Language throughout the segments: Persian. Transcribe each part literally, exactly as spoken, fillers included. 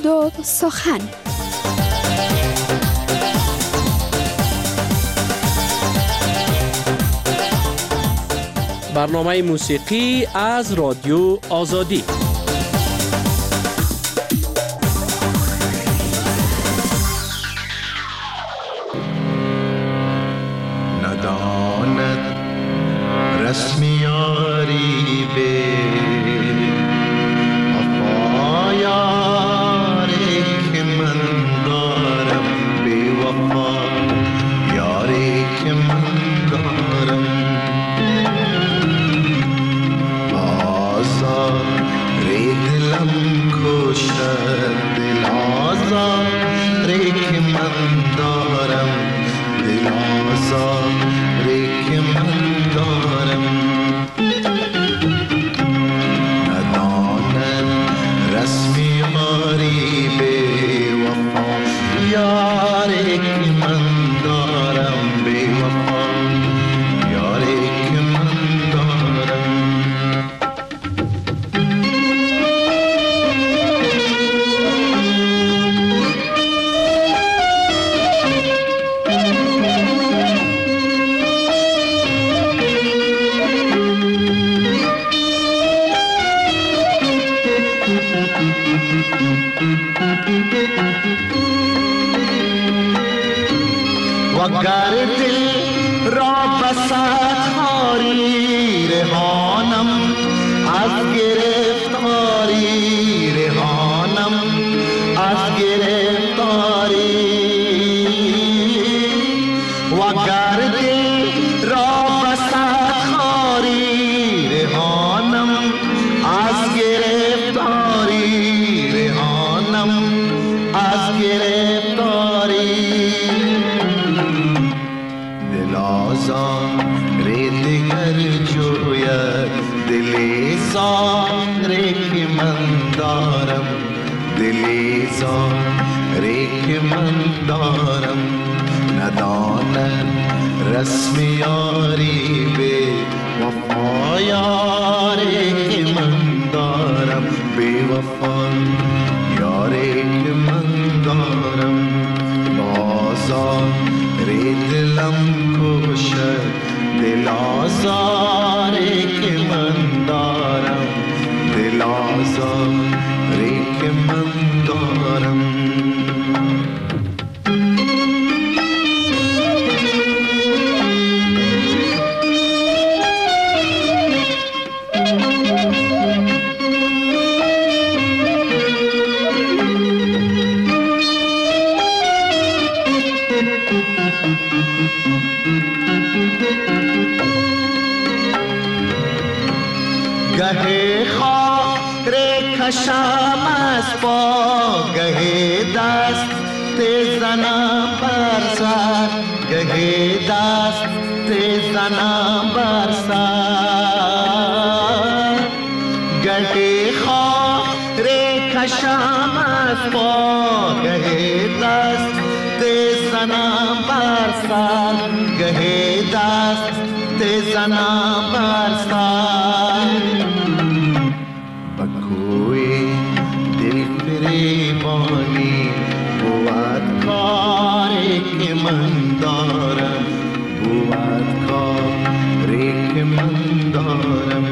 سرود و سخن. برنامه موسیقی از رادیو آزادی. نداند رسمیاری به وفا یاری که من دارم، به وفا یاری که من دارم. آزار دلم کشد، دل آزار که من دارم، دل آزار که من دارم. ندانم رسمی یاری به وفا یاری که من دارم، به وفا یاری که من دارم. وگر دل را بسد خاری، رهانم از گرفتاری، رهانم از گرفتاری. وگر دل را بسد خاری، رهانم از گرفتاری، رهانم از گرفتاری. دل آزار دیگر جوید، دل زار که من دارم، دل زار که من دارم. ندانم رسمی یاری به وفا یاری که من دارم، به وفا یاری که من دارم. آزار دلم کشد، دل آزاری که من دارم، دل آزاری که من دارم. گه خاک کشم از پا، گه دست زنم بر سر، گه دست زنم بر سر. گه خاک کشم از پا، گه دست زنم بر سر، گه دست زنم بر سر. بکوی دل فریبانی بود کاری که من دارم، بود کاری که من دارم.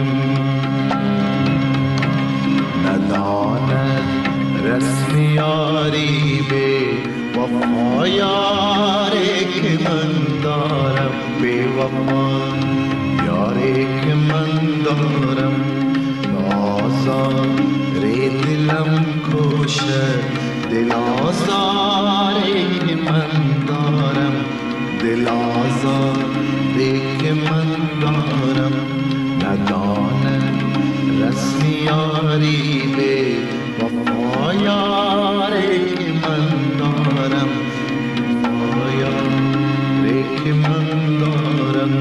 نداند رسمی یاری به وفا یاری که من دارم، به وفا یاری که من دارم. آزار دلم کشد، دل آزاری که من دارم، دل آزاری که من دارم. ندانم رسمی یاری به وفا یاری که من دارم، وفا یاری که من دارم.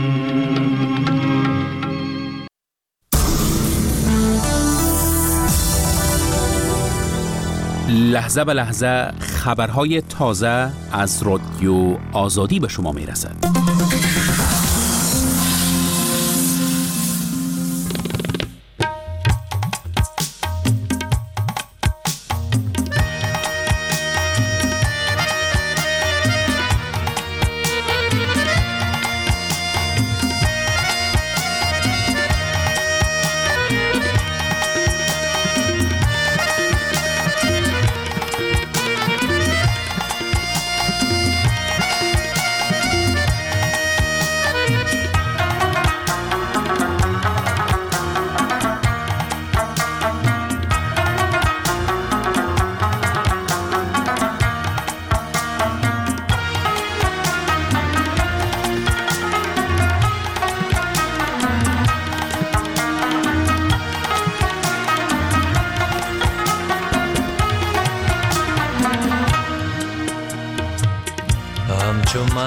لحظه به لحظه خبرهای تازه از رادیو آزادی به شما میرسد.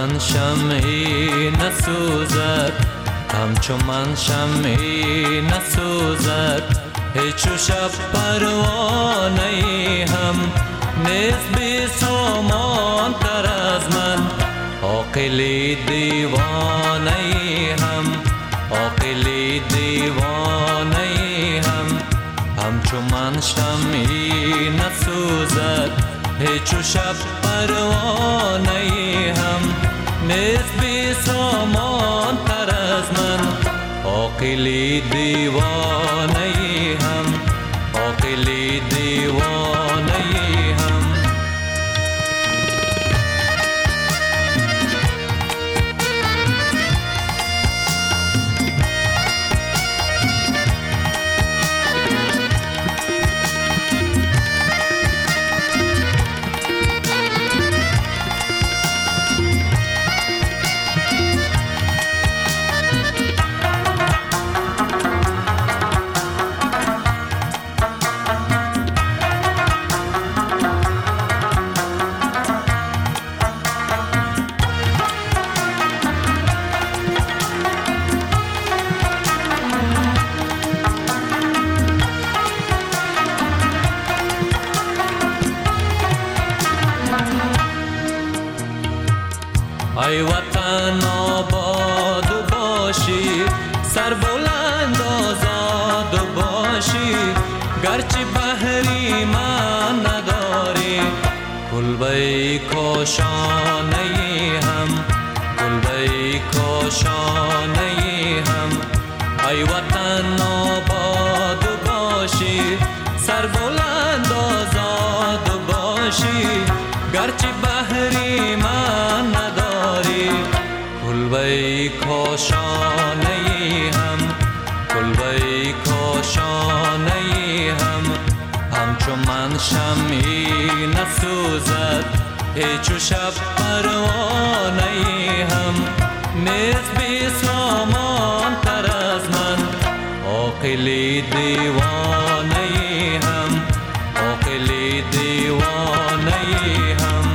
من شمعی نسوزد، همچو من شمعی نسوزد. هیچ شب پروانه هم نیست بی سامان تر از من. عاقلی دیوانه هم، عاقلی دیوانه هم، همچو من شمعی نسوزد. هیچ شب پروانه هم نیست بی سامان تر از من. عاقلی دیوانه هم، عاقلی دیوانه هم. ای وطن آباد باشی، سر بلند آزاد باشی. گرچه بحری من نداری، کلبه کاشانه هم، کلبه کاشانه هم. ای وطن آباد باشی، سر بلند آزاد باشی. گرچه بحری من نداری، کلبه کاشانه هم، کلبه کاشانه هم. همچو من شمعی نسوزد، هیچ شب پروانه هم نیست بی سامان تر از من. عاقلی دیوانه هم، عاقلی دیوانه هم.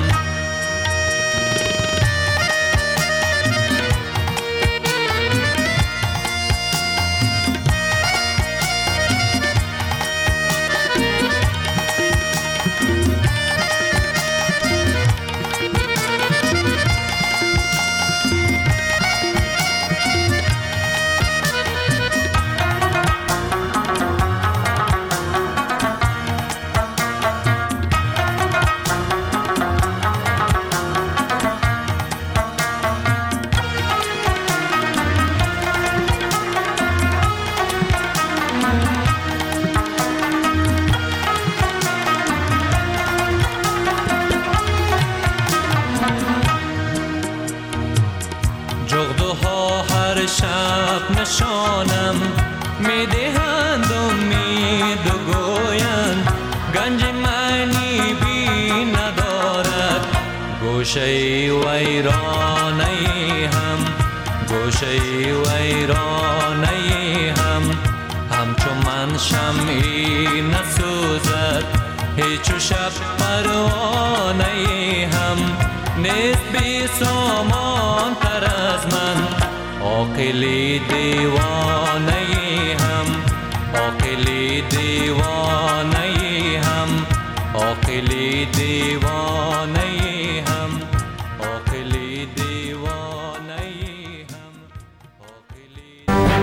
جغدها هر شب نشانم میدهند امید و گویند، گنج معنی بی ندارد. گوشه ویرانه هم، گوشه ویرانه هم، همچو من شمعی نسوزد. هیچ شب پروانه هم نیست بی سامان تر از من. عاقلی دیوانه هم، عاقلی دیوانه هم، عاقلی دیوانه هم، عاقلی دیوانه هم، عاقلی.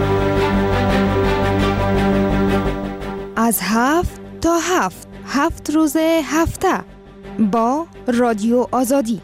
از هفت تا هفت، هفت روز هفته با رادیو آزادی.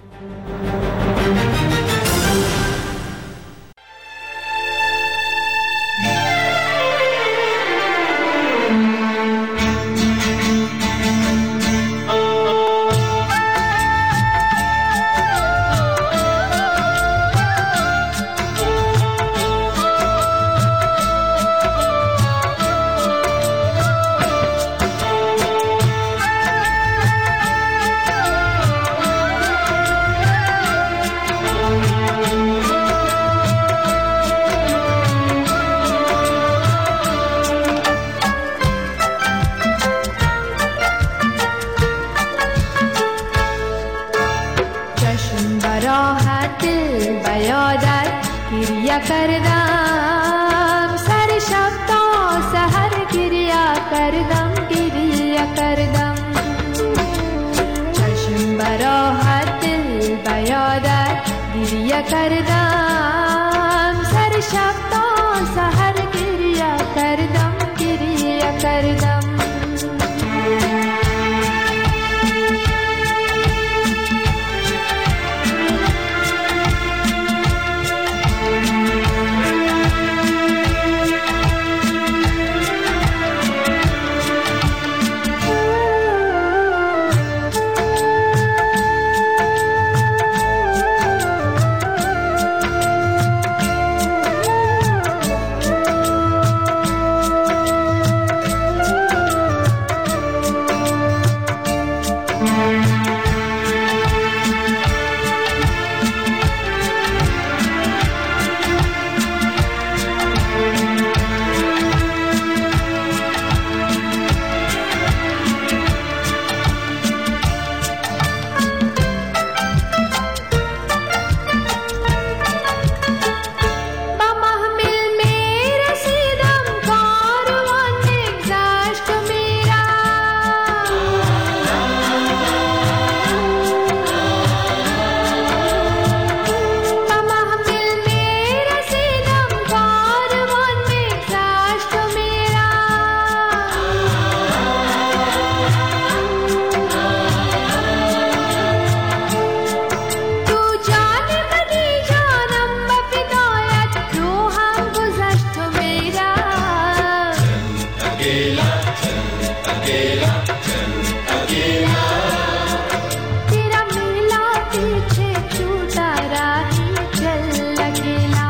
अकेला चल अकेला चल अकेला तेरा मेला पीछे छूटा राही चल अकेला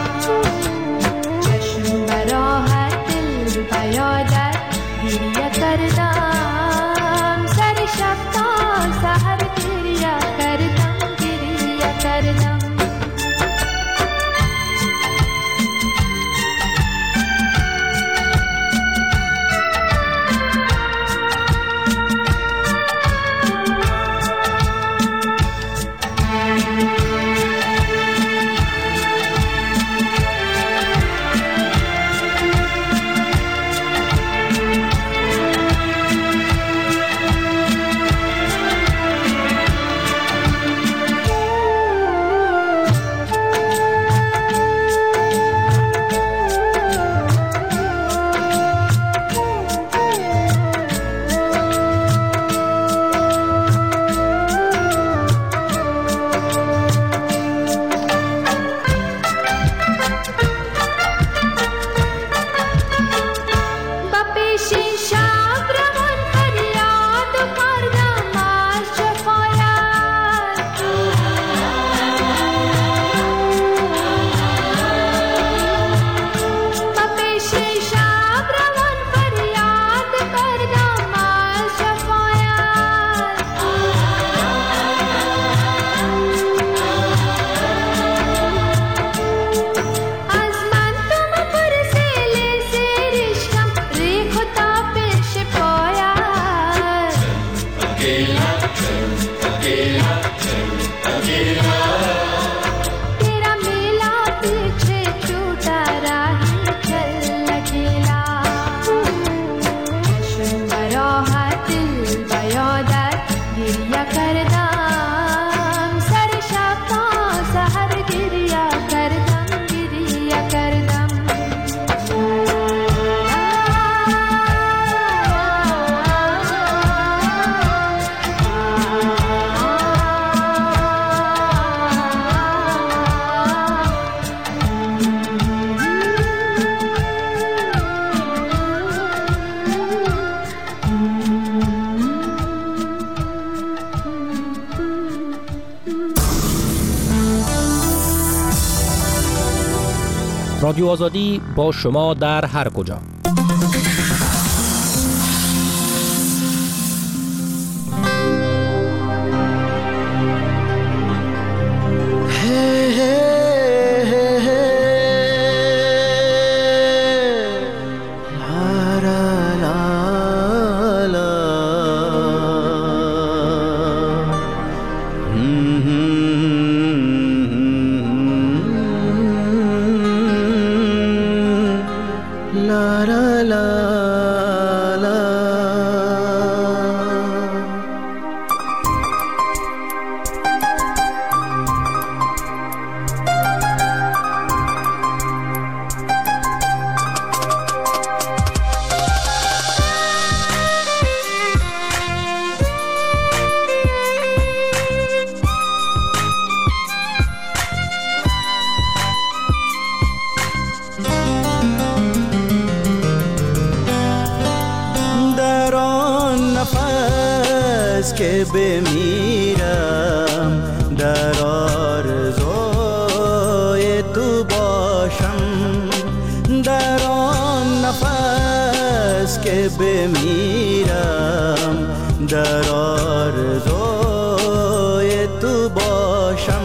चश्म बराहत दिल बयादत गिरिया करदम सर शफ्ता सहर गिरिया करदम गिरिया करदम رادیو آزادی با شما در هر کجا. که بمیرم در آرزوی تو باشم، در آن نفس که بمیرم در آرزوی تو باشم،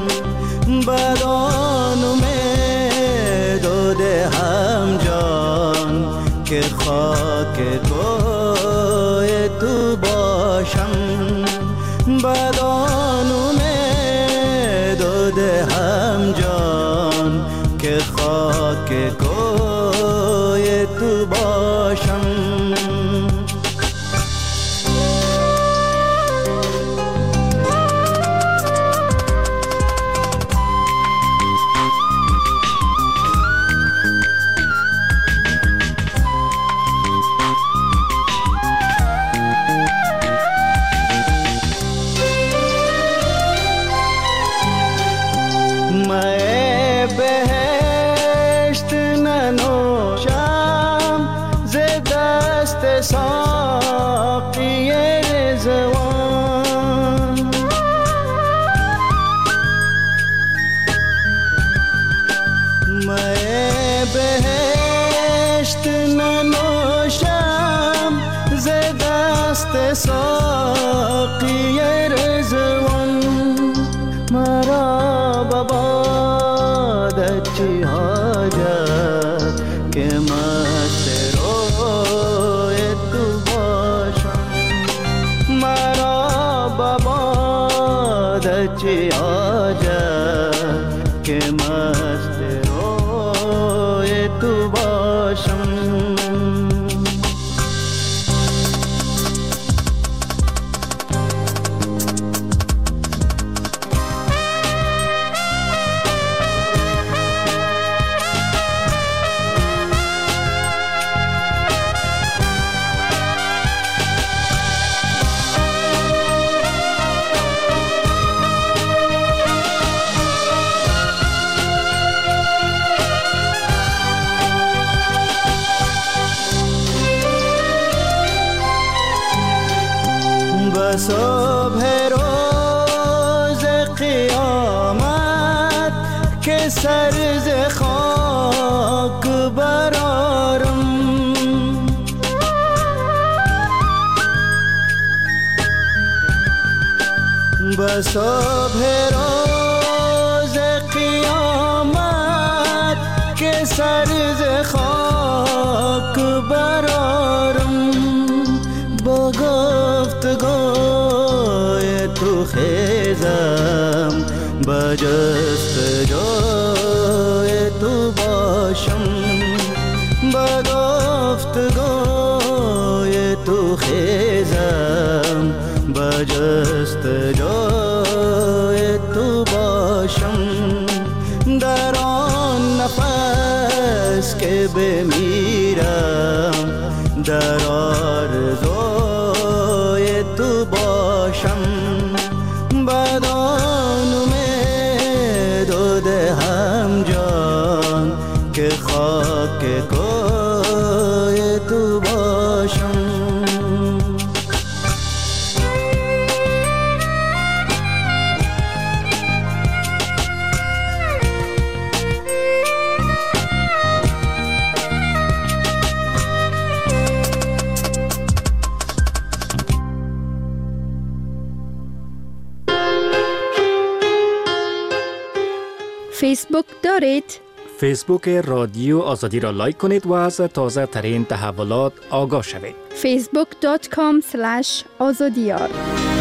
بدان امید و دهم جان که خاک کوی تو باشم، بدان امید و دهم جان که خاک کوی تو باشم. ساقی رضوان. می بهشت ننوشم ز دست ساقی رضوان. مرا ببادت چی حاجت که مست روی تو باشم. مرا ببادت چی حاجت که مست روی تو باشم. صبح روز قیامت که سر ز خاک برارم. به صبح روز قیامت که سر ز خاک برارم. با گفتگوی تو خیزم با جستجوی تو باشم. با گفتگوی تو خیزم با جستجوی تو باشم. در آن نفس که بمیرم در آرزوی تو باشم. بدان امید و دهم جان که خاک کوی تو باشم. فیسبوک دارید؟ فیسبوک رادیو آزادی را لایک کنید و از تازه ترین تحولات آگاه شوید. فیسبوک دات کام اسلش آزادیار.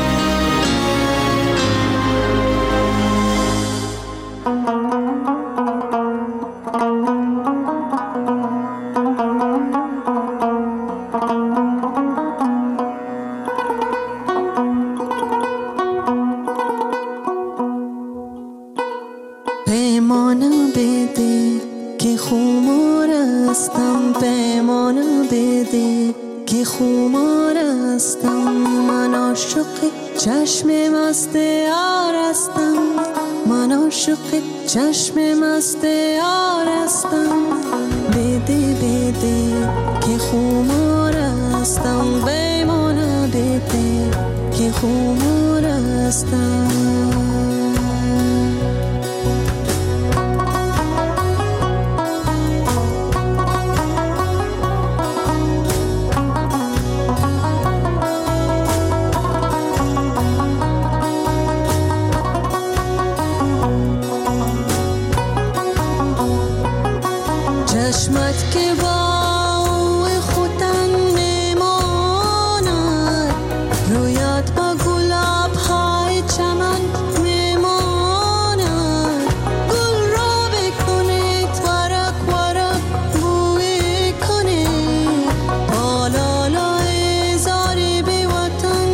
چشم مست یار هستم، من عاشق چشم مست یار هستم. بده بده که خمار هستم، بمانه بده که خمار هستم. چشمت که با خودم میماند، رویت با گلاب های چمن میماند. گل را بکنید ورق ورق بوی کنید، بالالای زاری بی وطن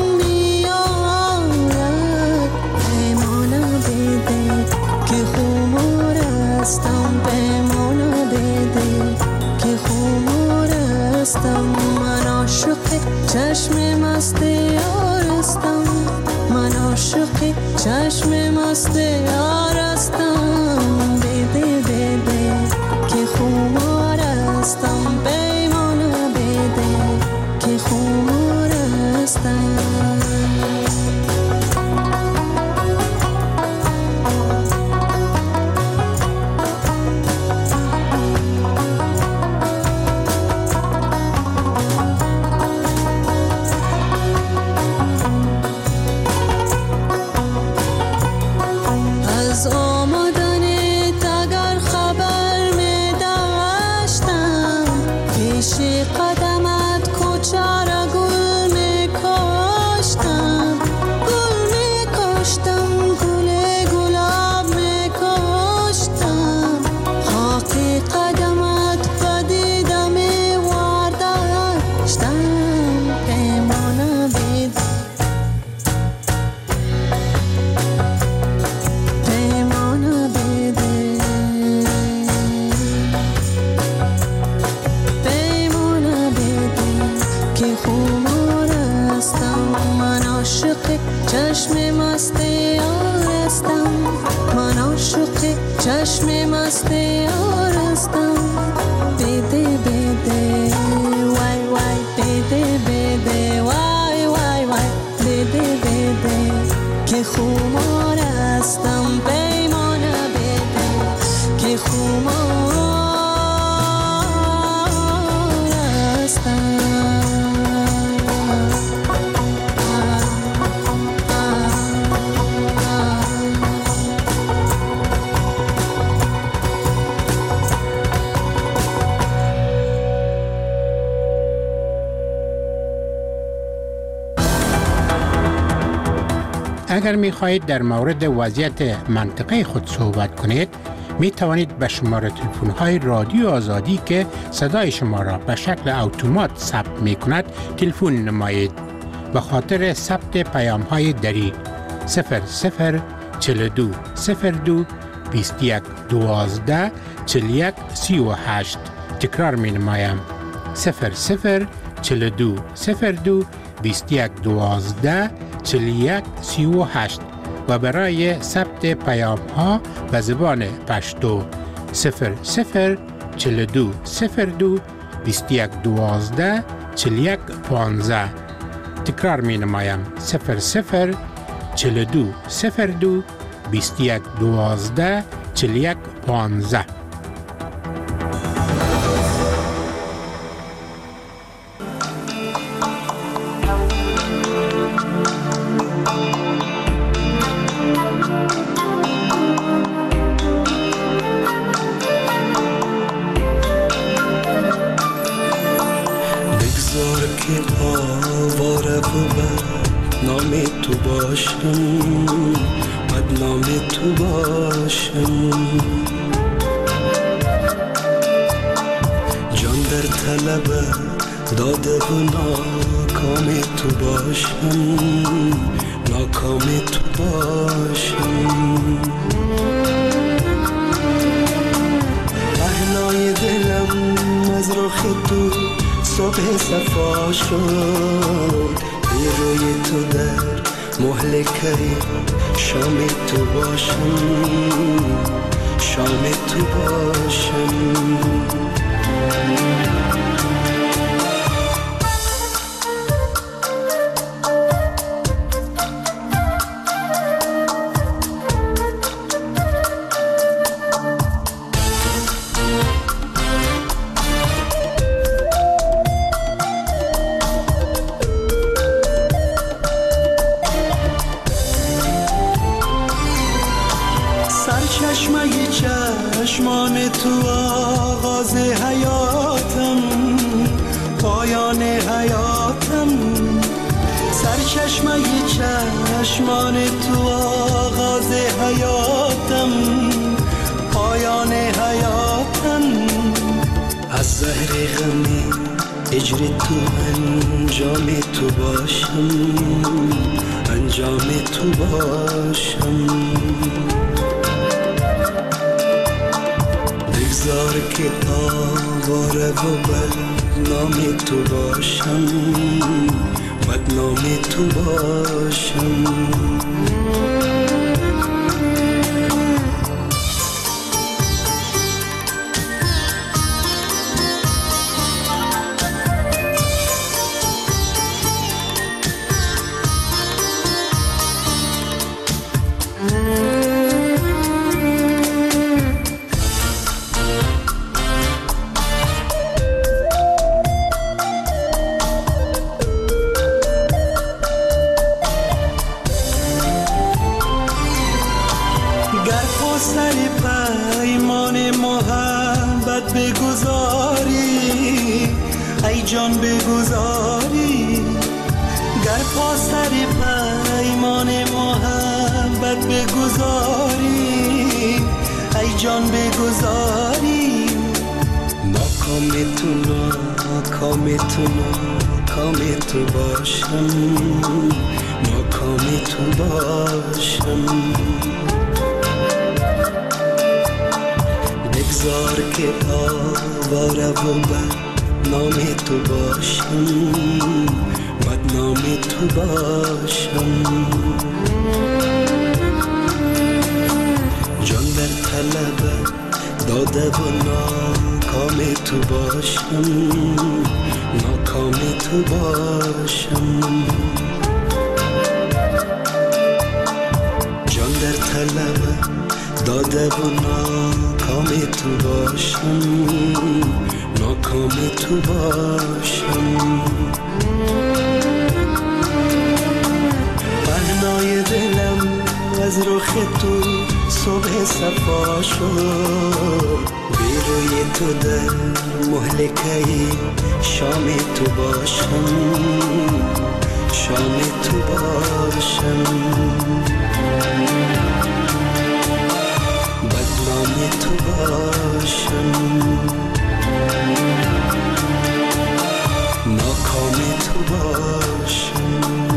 میآید. پیمانه بده که خمار هستم، پیمانه بده که خمار هستم. من عاشق چشم مست یار هستم، من عاشق چشم مست یار هستم. بده بده که خمار هستم، پیمانه بده که خمار خمار هستم. چشم مست یارستم، من عاشق چشم مست یارستم. بده بده وای وای بده بده وای وای وای بده بده که خمار هستم. پیمانه بده که خمار هستم. اگر می خواهید در مورد وضعیت منطقه خود صحبت کنید، می توانید به شماره تلفن های رادیو آزادی که صدای شما را به شکل اتومات ثبت می کند تلفن نمایید. به خاطر ثبت پیام های دری صفر صفر چهل و دو صفر دو بیست و یک دوازده چهل و یک سی و هشت. تکرار می نمایم صفر صفر چهل و دو صفر دو بیست و یک دوازده چهل و یک سی و هشت و برای ثبت پیام ها به زبان پشتو صفر صفر چهل و دو صفر دو بیست و یک دوازده چهل و یک پانزده. تکرار می نمایم صفر صفر چهل و دو صفر دو بیست و یک دوازده چهل و یک پانزده. داده و ناکام تو باشم، ناکام تو باشم. پهنای دلم از رخ تو صبح صفا شد، بی روی تو در مهلکه شام تو باشم، شام تو باشم. سرچشمه چشمان تو آغاز حیاتم، پایان حیاتم. سرچشمه چشمان تو آغاز حیاتم، پایان حیاتم. از زهر غمی اجر تو انجام تو باشم، انجام تو باشم. بگذار که آواره و بدنام تو باشم، بدنام تو باشم. جان بگذاری، گر پا سر پیمان محبت بگذاری، ای جان بگذاری. ناکام تو ناکام تو ناکام تو باشم، ناکام تو باشم. بگذار که آواره و بدنام تو باشم، بدنام تو باشم. جان در طلب داده و ناکام تو باشم، ناکام تو باشم. جان در طلب داده و ناکام تو باشم، ناکام تو باشم. پهنای دلم از رخ تو صبح صفا شد، بی روی تو در مهلکه شام تو باشم، شام تو باشم. بدنام تو باشم، ناکام تو باشم.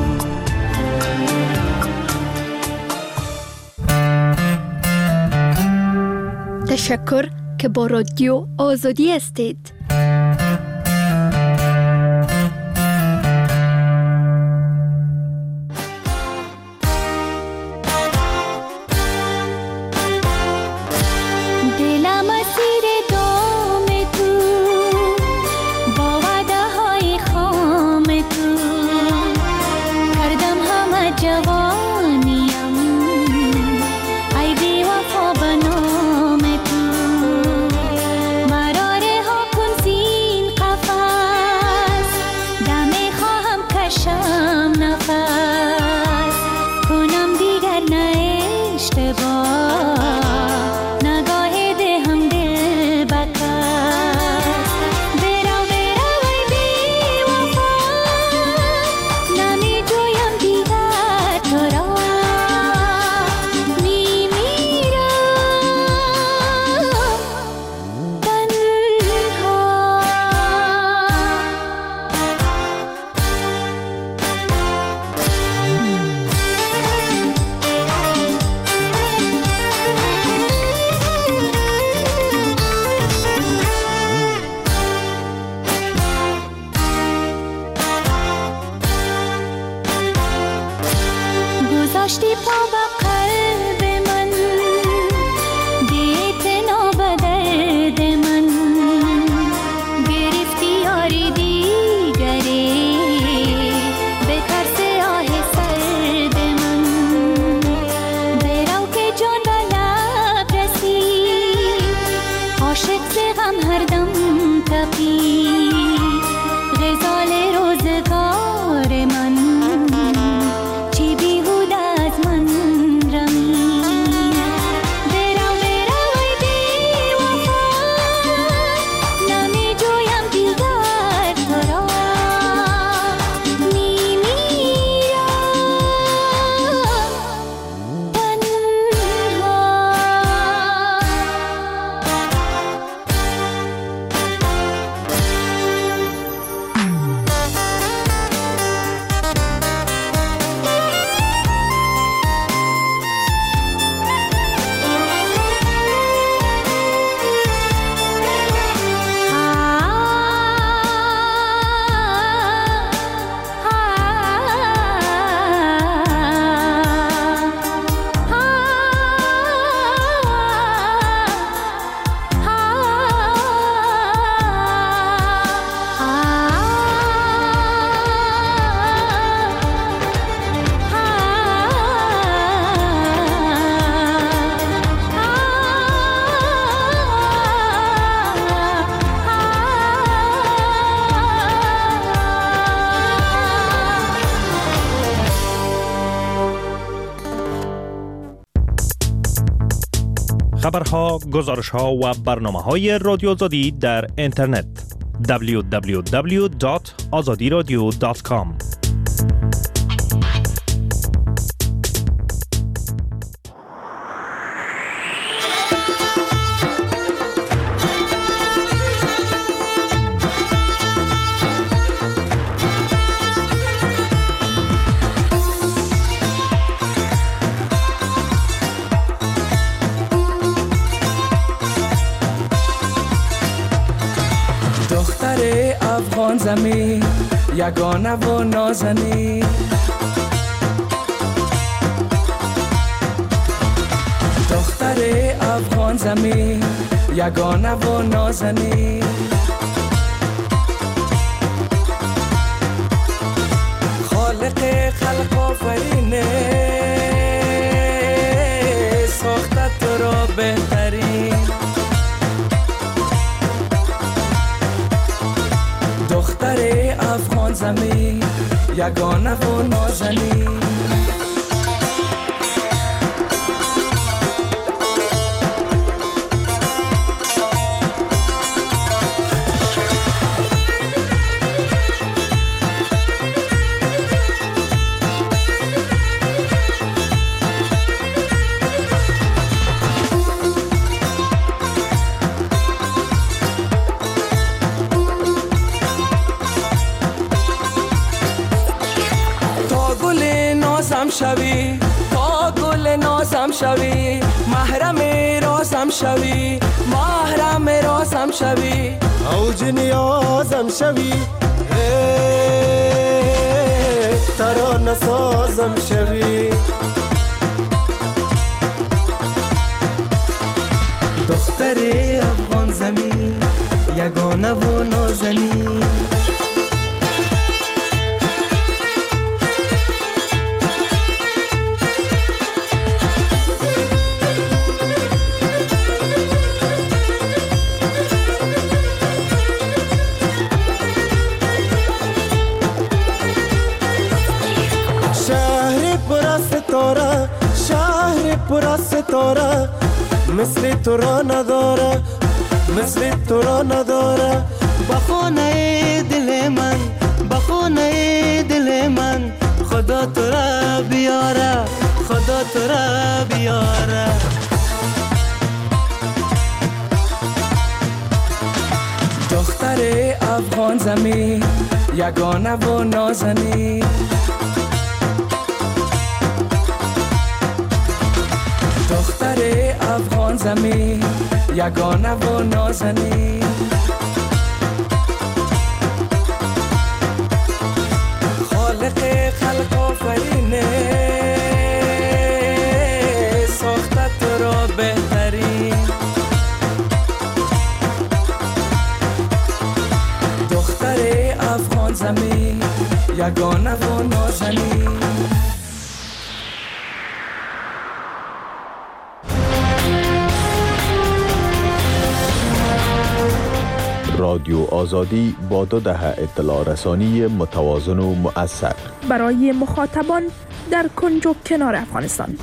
تشکر که با رادیو آزادی هستید. خبرها، گزارش‌ها و برنامه‌های رادیو آزادی در اینترنت: دبلیو دبلیو دبلیو دات آزادی رادیو دات کام. افغان زمین یگانه و نازنین، دختر افغان زمین یگانه و نازنین، خالق خلق آفرینه ساخته تو را بهترین، دختر افغان زمین یگانه و نازنین. شوی تا گل نازم شوی، محرم رازم شوی، محرم رازم شوی، اوج نیازم شوی، ترانه سازم شوی، دختر افغان زمین یگانه و نازنین. شهر پر ستاره مثل تو را نداره، مثل تو را نداره، بخونه دل من، بخونه دل من، خدا تو را بیاره، خدا تو را بیاره. دختر افغان زمین یگانه و نازنین، دختر افغان زمین یگانه و نازنین، خالق خلق آفرینه ساخته تو را بهترین، دختر افغان زمین یگانه و نازنین. رادیو آزادی با دو دهه اطلاع رسانی متوازن و مؤثر برای مخاطبان در کنج و کنار افغانستان.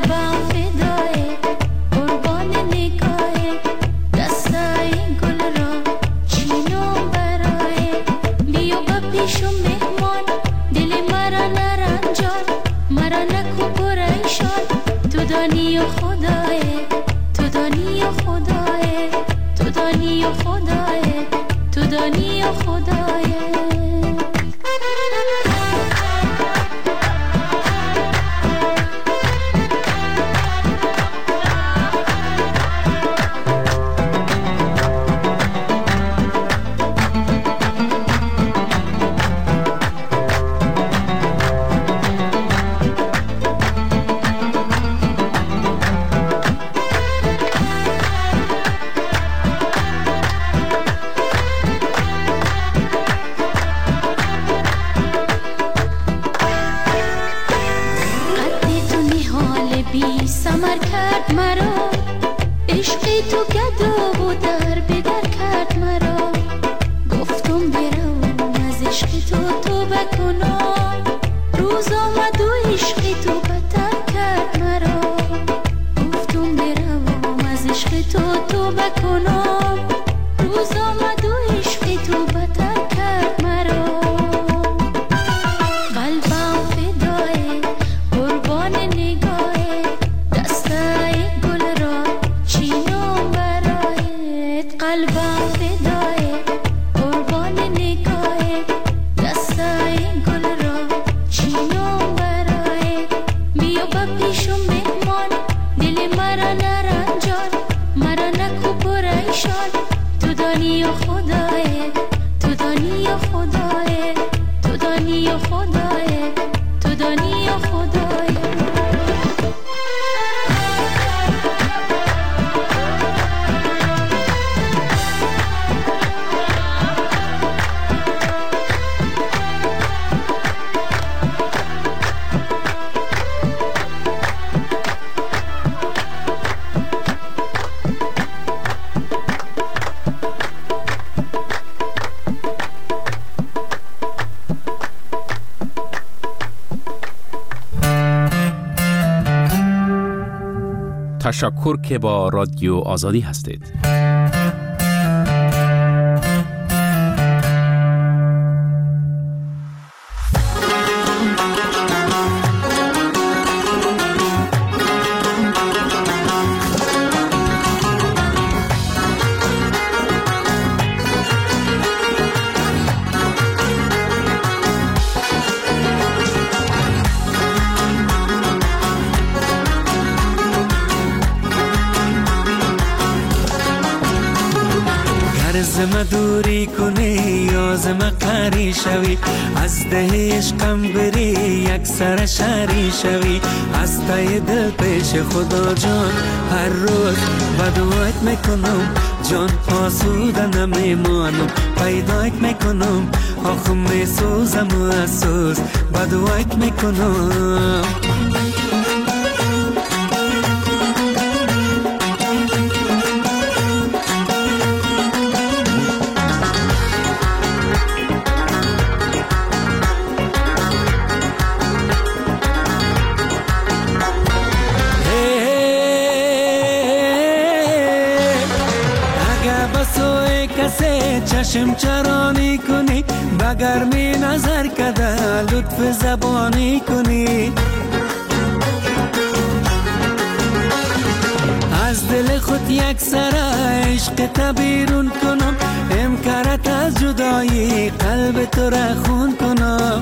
قلبم فدای قربان نگاه دستای گل را چینم برای بیا با پیشم مهمان دل مرا نرنجان مرا نکو پریشان تو دانی و خدای تو دانی و خدای تو دانی و خدای تو دانی و خدای سمر کرد مرا عشقی تو گدو و در بدر کرد مرا گفتم برم از عشق تو توبه کنم روز آمد و عشقی تو بتر کرد مرا گفتم برم از عشق تو توبه کنم روز آمد و عشقی تو بتر کرد مرا قلبم فدای قربان نگاه قلبم فدای قربان نگاه دستای گل را چینم برای بیا با پیشم مهمان دل مرا نرنجان مرا نکو پریشان تو دانی و خدای تو دانی و خدای تو دانی و خدای تو دانی و خدای تشکر که با رادیو آزادی هستید. زم دوری کنی یا زم قری شوی از ده عشقم بری یک سر شری شوی از تای دل پیش خدا جان هر روز بدوایت میکنم جان آسوده نمیمانم پیدایت میکنم آخ میسوزم و اسوز بدوایت میکنم چشم چرانی کنی بگر می نظر کده لطف زبانی کنی از دل خود یک سر عشق تبیرون کنم امکارت از جدایی قلب تو را خون کنم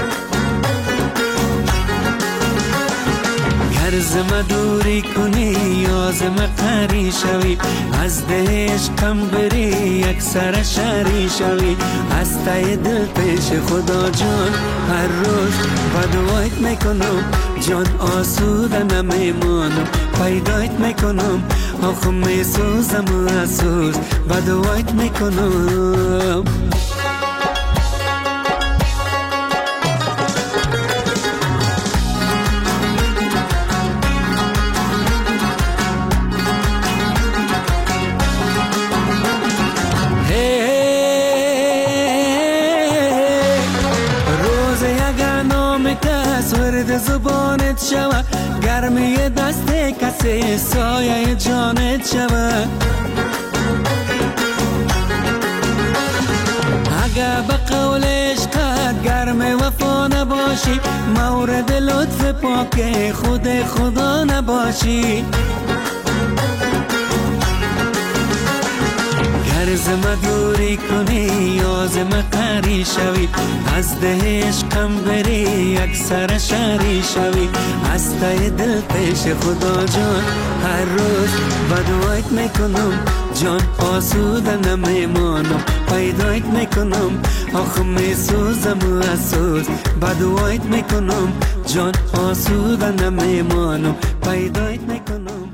زم دوری کنی یا زم قری شوی از ده عشقم بری یک سر شری شوی از تای دل پیش خدا جان هر روز بدوایت میکنم جان آسوده نمیمانم پیدایت میکنم آخ میسوزم و اسوز بدوایت میکنم زبانت شوه گرمی دست کسی سایه جانت شود. اگه به قول عشقت گرم وفا نباشی، مورد لطف پاک خود خدا نباشی. گر ز ما دوری کنی یا ز ما قری شوی، از ده عشقم بری اکثر شری شوی. از ته دل پیش خدا جان هر روز بدوایت میکنم، جان آسوده نمیمانم. پیدایت میکنم آخ میسوزم و اسوز، بدوایت میکنم جان آسوده نمیمانم. پیدایت میکنم